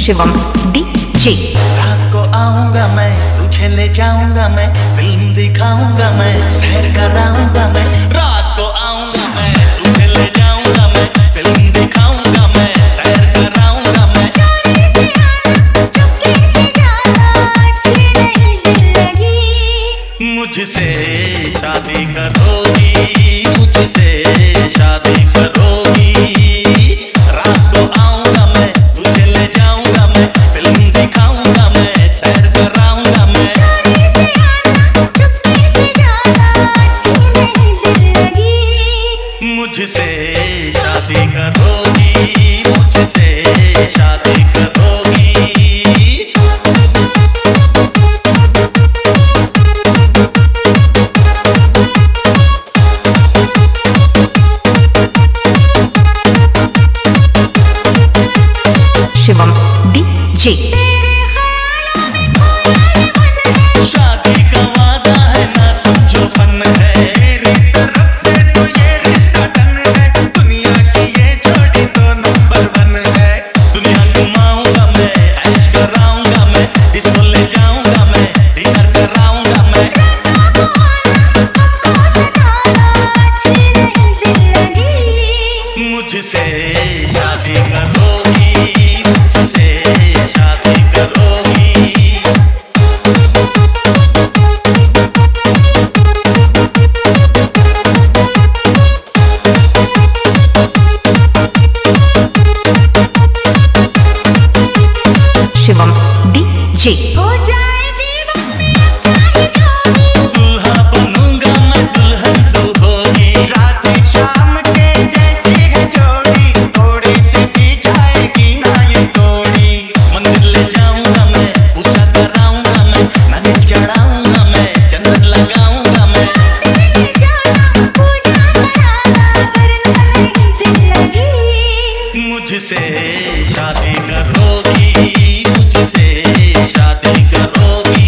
Shivam DJ. रात को आऊंगा मैं, तुझे ले जाऊंगा मैं, फिल्म दिखाऊंगा मैं, सैर कराऊंगा मैं। रात को आऊंगा मैं, तुझे ले जाऊंगा मैं, फिल्म दिखाऊंगा मैं, सैर कराऊंगा मैं। चोरी से आना, चुपके से जाना, अच्छी नहीं दिल लगी। मुझसे शादी करोगी, मुझसे शादी करोगी। रात को आऊंगा मैं, तुझे ले जाऊंगा मैं, फिल्म दिखाऊंगा मैं, सैर कराऊंगा मैं। चोरी से आना, चुपके से जाना, अच्छी नहीं दिल लगी। मुझसे शादी करोगी, मुझसे शादी करोगी। शिवम डीजे। शादी का वादा है ना समझो फन है, मेरी तरफ से तो ये रिश्ता डन है। दुनिया की ये जोड़ी तो नंबर 1 है। दुनिया घुमाऊंगा मैं, ऐश कराऊंगा मैं, इसको ले जाऊंगा मैं, डिनर कराऊंगा मैं। मुझसे शादी करोगी, मुझसे शादी करोगी। शिवम डीजे। हो जाए जीवन में अच्छा ही जोगी, दूल्हा बनूंगा मैं, दुल्हन तू होगी। रात शाम के जैसी है जोड़ी, थोड़ी सी की जाएगी ना ये तोड़ी। मंदिर ले जाऊंगा मैं, पूजा कराऊंगा मैं, नारियल चढ़ाऊंगा मैं, चंदन लगाऊंगा मैं। ले जाना, पूजा कराना, करना नहीं दिल लगी। मुझसे शादी करोगी, मुझसे शादी करोगी।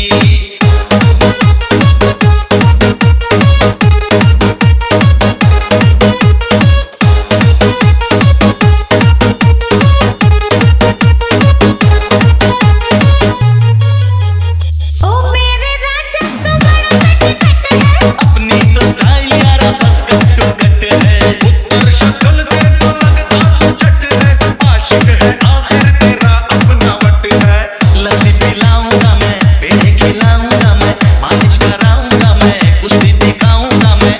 ओ मेरे राजा तो बड़ा सट है, अपनी तो स्टाइल यारा बस कट टू कट है। उत्तर शक्ल से तो लगता तू चट है, आशिक है आखिर तेरा अपना वट है। लस्सी पिलाऊंगा मैं, पेड़े खिलाऊंगा मैं, मालिश कराऊंगा मैं, कुश्ती दिखाऊंगा मैं।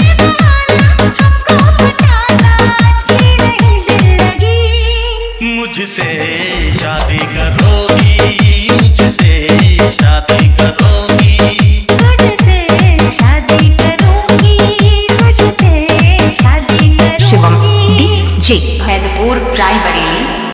हमको पटाना अच्छी नहीं दिल लगी। मुझसे शादी करोगी, मुझसे शादी करोगी। तुझसे शादी करूंगी, तुझसे शादी शिवम करूंगी। डीजे। हैदपुर रायबरेली।